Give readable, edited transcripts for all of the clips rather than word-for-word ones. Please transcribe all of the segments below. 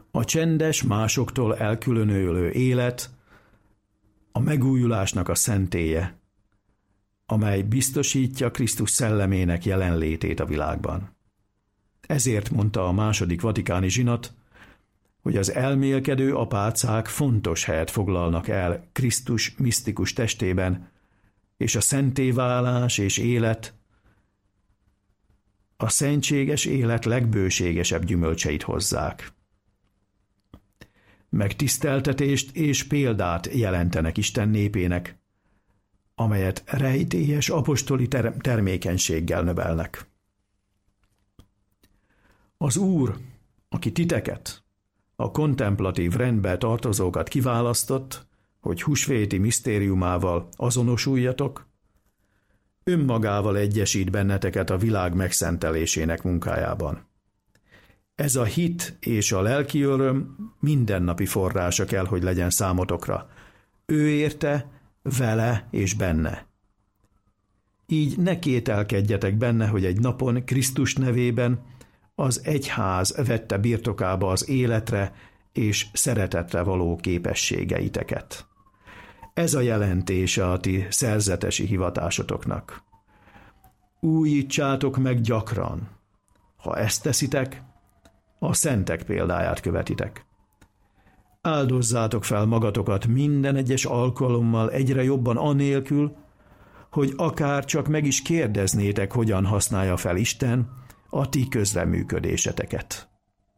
A csendes, másoktól elkülönülő élet a megújulásnak a szentélye, amely biztosítja Krisztus szellemének jelenlétét a világban. Ezért mondta a második vatikáni zsinat, hogy az elmélkedő apácák fontos helyet foglalnak el Krisztus misztikus testében, és a szentéválás és élet a szentséges élet legbőségesebb gyümölcseit hozzák. Megtiszteltetést és példát jelentenek Isten népének, amelyet rejtélyes apostoli termékenységgel növelnek. Az Úr, aki titeket, a kontemplatív rendbe tartozókat kiválasztott, hogy húsvéti misztériumával azonosuljatok, önmagával egyesít benneteket a világ megszentelésének munkájában. Ez a hit és a lelki öröm mindennapi forrása kell, hogy legyen számotokra. Ő érte, vele és benne. Így ne kételkedjetek benne, hogy egy napon Krisztus nevében az egyház vette birtokába az életre és szeretetre való képességeiteket. Ez a jelentése a ti szerzetesi hivatásotoknak. Újítsátok meg gyakran. Ha ezt teszitek, a szentek példáját követitek. Áldozzátok fel magatokat minden egyes alkalommal egyre jobban anélkül, hogy akár csak meg is kérdeznétek, hogyan használja fel Isten a ti közreműködéseteket.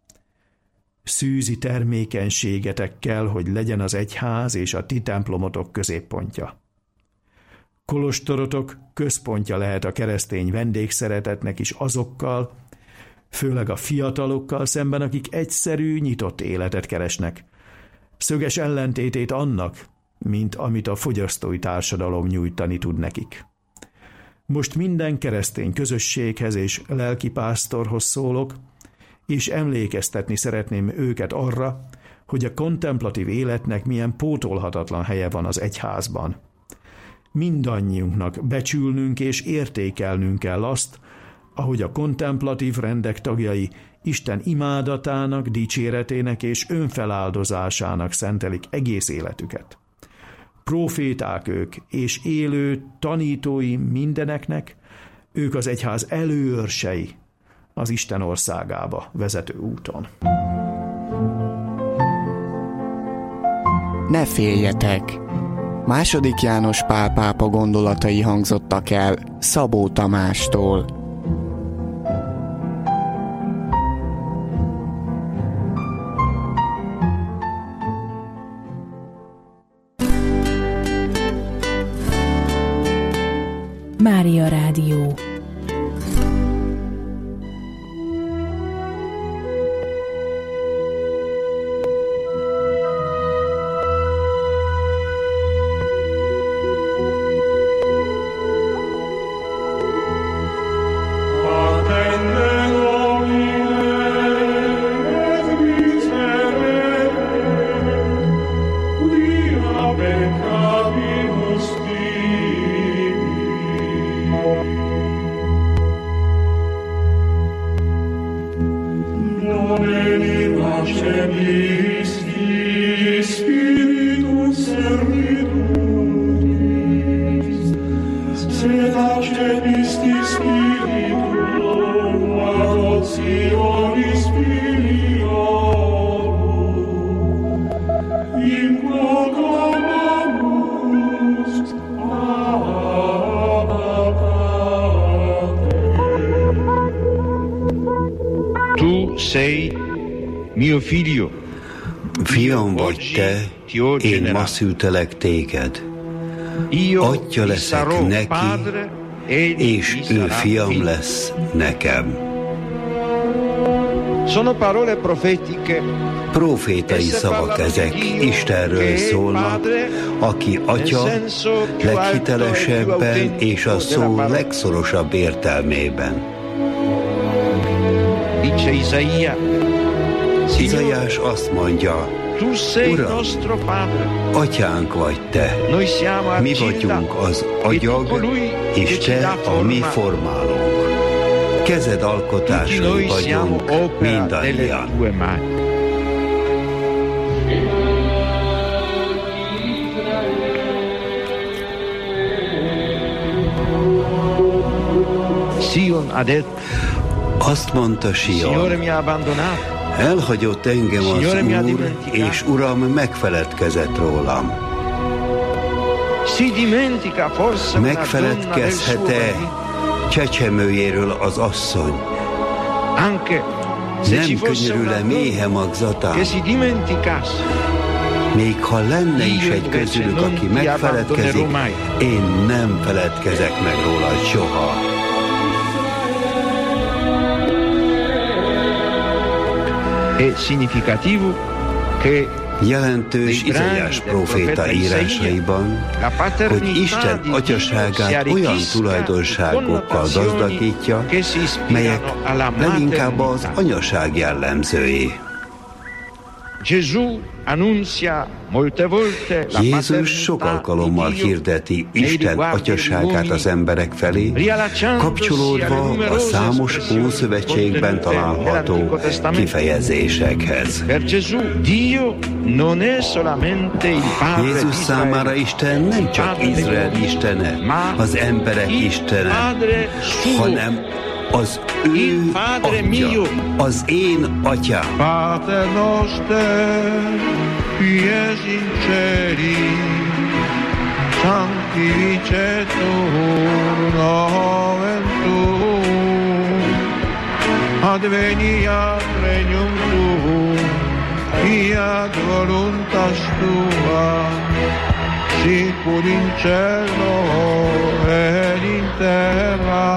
Szűzi termékenységetek kell, hogy legyen az egyház és a ti templomotok középpontja. Kolostorotok központja lehet a keresztény vendégszeretetnek is azokkal, főleg a fiatalokkal szemben, akik egyszerű, nyitott életet keresnek, szöges ellentétét annak, mint amit a fogyasztói társadalom nyújtani tud nekik. Most minden keresztény közösséghez és lelkipásztorhoz szólok, és emlékeztetni szeretném őket arra, hogy a kontemplatív életnek milyen pótolhatatlan helye van az egyházban. Mindannyiunknak becsülnünk és értékelnünk kell azt, ahogy a kontemplatív rendek tagjai Isten imádatának, dicséretének és önfeláldozásának szentelik egész életüket. Proféták ők, és élő tanítói mindeneknek, ők az egyház előőrsei az Isten országába vezető úton. Ne féljetek! II. János Pál pápa gondolatai hangzottak el Szabó Tamástól. Mária Rádió. Fiam vagy te, én ma szültelek téged. Atya leszek neki, és ő fiam lesz nekem. Profétai szavak ezek, Istenről szólnak, aki atya leghitelesebben és a szó legszorosabb értelmében. Izaiás azt mondja, Uram, atyánk vagy te, mi vagyunk az agyag, és te a mi formálónk. Kezed alkotásai vagyunk mindannyian. Azt mondta Sion, elhagyott engem az Úr, és Uram megfeledkezett rólam. Megfeledkezhet-e csecsemőjéről az asszony? Nem könyörül-e méhe magzatán? Még ha lenne is egy közülük, aki megfeledkezik, én nem feledkezek meg róla soha. Jelentős Izaiás próféta írásaiban, hogy Isten atyaságát olyan tulajdonságokkal gazdagítja, melyek leginkább az anyaság jellemzői. Jézus sok alkalommal hirdeti Isten atyaságát az emberek felé, kapcsolódva a számos Ószövetségben található kifejezésekhez. Jézus számára Isten nem csak Izrael istene, az emberek istene, hanem az ő atya, az én atyám. Pater noster, qui es in celi, sanctificetur nomen tuum, adveniat regnum tuum, fiat voluntas tua, sicur in cielo et in terra.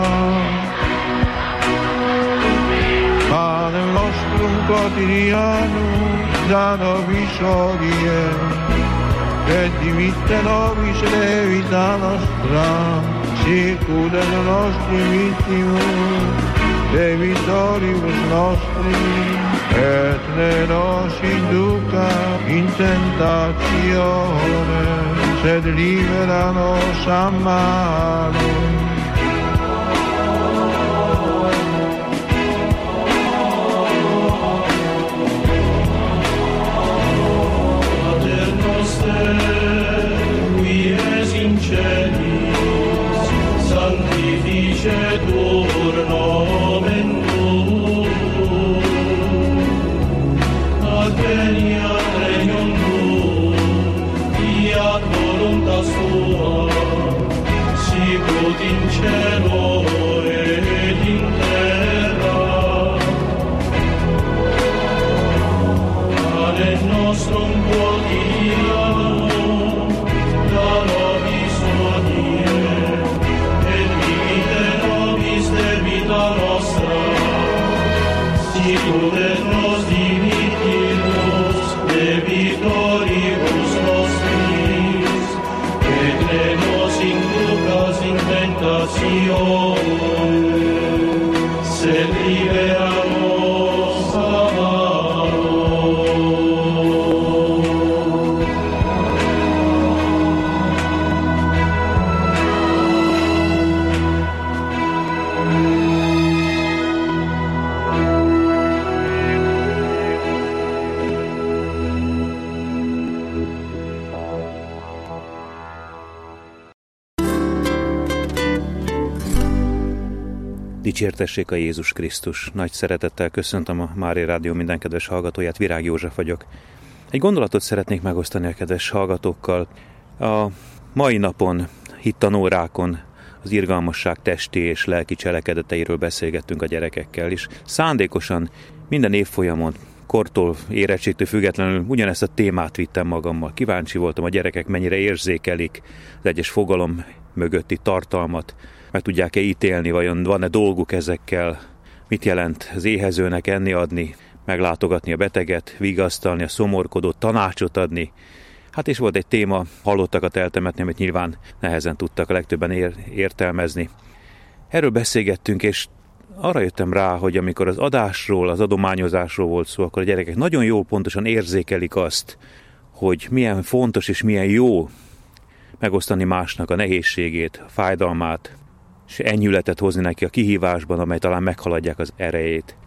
Panem nostrum quotidianum da nobis hodie, et dimitte nobis debita nostra, sicur et nostrum vittimus debitoribus nostris, et ne nos induca in tentatione, sed libera nos a malo. Sanctificetur nomen tuum, adveniat regnum tuum, fiat voluntas tua, sicut in cielo et in terra. Panem nostrum quotidianum da nobis hodie, debita nostra, sicur et nos dimittimus debitoribus nostris, et ne nos inducas in tentatione, sed libera nos a malo. Dicsértessék a Jézus Krisztus! Nagy szeretettel köszöntöm a Mária Rádió minden kedves hallgatóját, Virág József vagyok. Egy gondolatot szeretnék megosztani a kedves hallgatókkal. A mai napon, hittanórákon az irgalmasság testi és lelki cselekedeteiről beszélgettünk a gyerekekkel is. Szándékosan minden évfolyamon, kortól, érettségtől függetlenül ugyanezt a témát vittem magammal. Kíváncsi voltam, a gyerekek mennyire érzékelik az egyes fogalom mögötti tartalmat, meg tudják-e ítélni, vajon van-e dolguk ezekkel, mit jelent az éhezőnek enni adni, meglátogatni a beteget, vigasztalni a szomorkodót, tanácsot adni. Hát és volt egy téma, halottakat eltemetni, amit nyilván nehezen tudtak a legtöbben értelmezni. Erről beszélgettünk, és arra jöttem rá, hogy amikor az adásról, az adományozásról volt szó, akkor a gyerekek nagyon jól pontosan érzékelik azt, hogy milyen fontos és milyen jó megosztani másnak a nehézségét, a fájdalmát, és enyhületet hozni neki a kihívásban, amely talán meghaladják az erejét.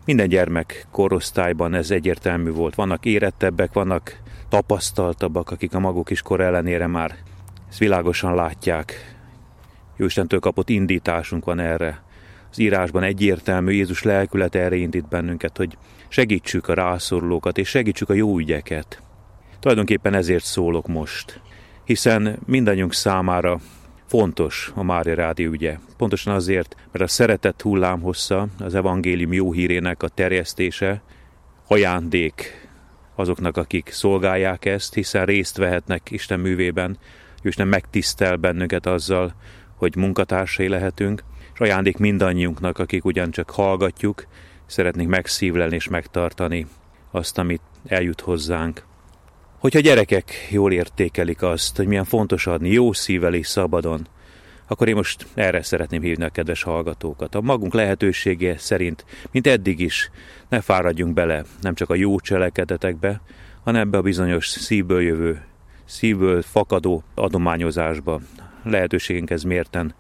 Minden gyermek korosztályban ez egyértelmű volt. Vannak érettebbek, vannak tapasztaltabbak, akik a maguk is kor ellenére már ezt világosan látják. Jóistentől kapott indításunk van erre. Az írásban egyértelmű, Jézus lelkülete erre indít bennünket, hogy segítsük a rászorulókat, és segítsük a jó ügyeket. Tulajdonképpen ezért szólok most, hiszen mindannyiunk számára fontos a Mária Rádió ügye. Pontosan azért, mert a szeretet hullámhossza, az evangélium jó hírének a terjesztése ajándék azoknak, akik szolgálják ezt, hiszen részt vehetnek Isten művében, Isten megtisztel bennünket azzal, hogy munkatársai lehetünk, és ajándék mindannyiunknak, akik ugyancsak hallgatjuk, szeretnénk megszívlelni és megtartani azt, amit eljut hozzánk. Hogyha gyerekek jól értékelik azt, hogy milyen fontos adni jó szívvel és szabadon, akkor én most erre szeretném hívni a kedves hallgatókat. A magunk lehetősége szerint, mint eddig is, ne fáradjunk bele nem csak a jó cselekedetekbe, hanem ebbe a bizonyos szívből jövő, szívből fakadó adományozásba. Lehetőségünkhez mérten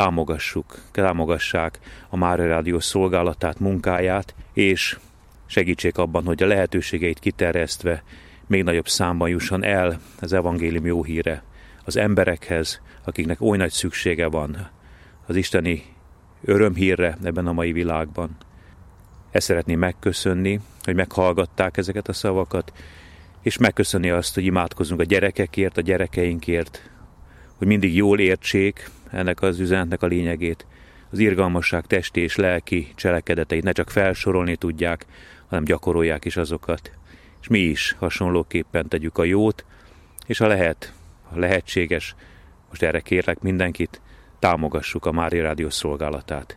támogassák a Mária Rádió szolgálatát, munkáját, és segítsék abban, hogy a lehetőségeit kiterjesztve még nagyobb számban jusson el az evangélium jó híre az emberekhez, akiknek oly nagy szüksége van az isteni örömhírre ebben a mai világban. Ezt szeretném megköszönni, hogy meghallgatták ezeket a szavakat, és megköszönni azt, hogy imádkozunk a gyerekekért, a gyerekeinkért, hogy mindig jól értsék ennek az üzenetnek a lényegét, az irgalmasság testi és lelki cselekedeteit ne csak felsorolni tudják, hanem gyakorolják is azokat. És mi is hasonlóképpen tegyük a jót, és ha lehetséges, most erre kérlek mindenkit, támogassuk a Mária Rádió szolgálatát.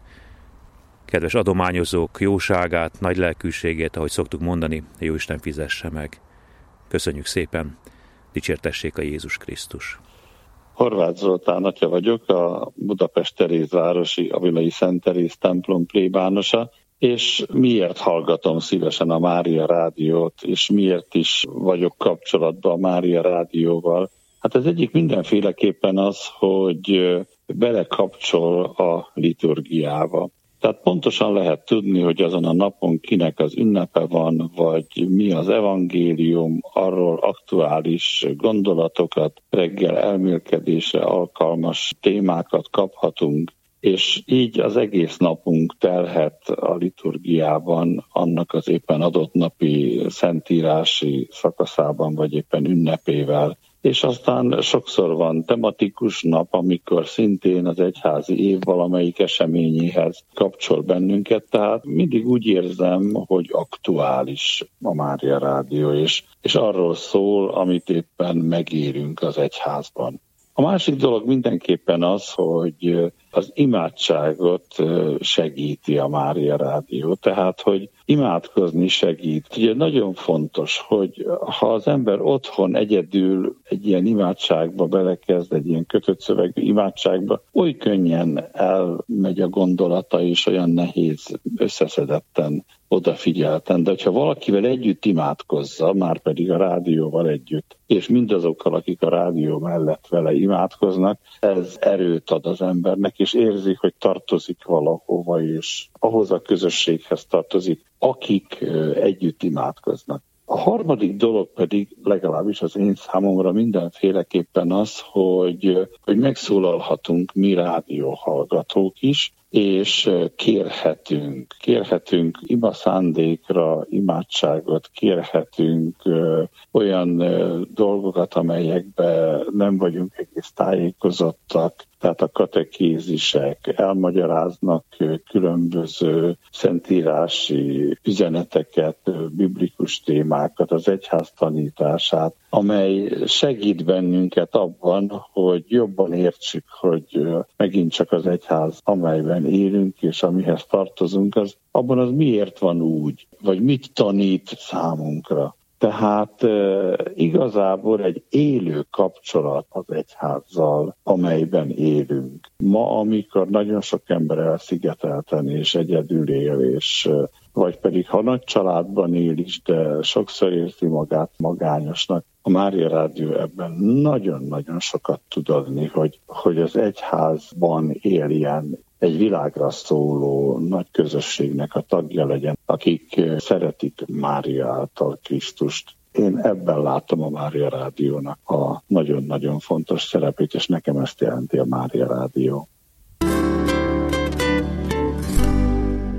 Kedves adományozók jóságát, nagy lelkűségét, ahogy szoktuk mondani, a Jóisten fizesse meg. Köszönjük szépen, dicsértessék a Jézus Krisztus. Horváth Zoltán atya vagyok, a Budapest Terézvárosi Avilai Szent Teréz templom plébánosa, és miért hallgatom szívesen a Mária Rádiót, és miért is vagyok kapcsolatban a Mária Rádióval? Hát ez egyik mindenféleképpen az, hogy belekapcsol a liturgiába. Tehát pontosan lehet tudni, hogy azon a napon kinek az ünnepe van, vagy mi az evangélium, arról aktuális gondolatokat, reggel elmélkedésre alkalmas témákat kaphatunk, és így az egész napunk telhet a liturgiában, annak az éppen adott napi szentírási szakaszában, vagy éppen ünnepével. És aztán sokszor van tematikus nap, amikor szintén az egyházi év valamelyik eseményéhez kapcsol bennünket, tehát mindig úgy érzem, hogy aktuális a Mária Rádió, és arról szól, amit éppen megérünk az egyházban. A másik dolog mindenképpen az, hogy az imádságot segíti a Mária Rádió, tehát hogy imádkozni segít. Ugye nagyon fontos, hogy ha az ember otthon egyedül egy ilyen imádságba belekezd, egy ilyen kötött szövegű imádságba, oly könnyen elmegy a gondolata, és olyan nehéz összeszedetten, odafigyelten, de ha valakivel együtt imádkozza, már pedig a rádióval együtt, és mindazokkal, akik a rádió mellett vele imádkoznak, ez erőt ad az embernek, és érzi, hogy tartozik valahova, és ahhoz a közösséghez tartozik, akik együtt imádkoznak. A harmadik dolog pedig, legalábbis az én számomra mindenféleképpen az, hogy megszólalhatunk mi rádióhallgatók is, és kérhetünk ima szándékra, imádságot, kérhetünk olyan dolgokat, amelyekben nem vagyunk egész tájékozottak, tehát a katekézisek elmagyaráznak különböző szentírási üzeneteket, biblikus témákat, az egyház tanítását, amely segít bennünket abban, hogy jobban értsük, hogy megint csak az egyház, amelyben élünk és amihez tartozunk, abban az miért van úgy, vagy mit tanít számunkra. Tehát igazából egy élő kapcsolat az egyházzal, amelyben élünk. Ma, amikor nagyon sok ember elszigetelten és egyedül él, és vagy pedig ha nagy családban él is, de sokszor érzi magát magányosnak, a Mária Rádió ebben nagyon-nagyon sokat tud adni, hogy az egyházban éljen egy világra szóló nagy közösségnek a tagja legyen, akik szeretik Mária által Krisztust. Én ebben látom a Mária Rádiónak a nagyon-nagyon fontos szerepét, és nekem ezt jelenti a Mária Rádió.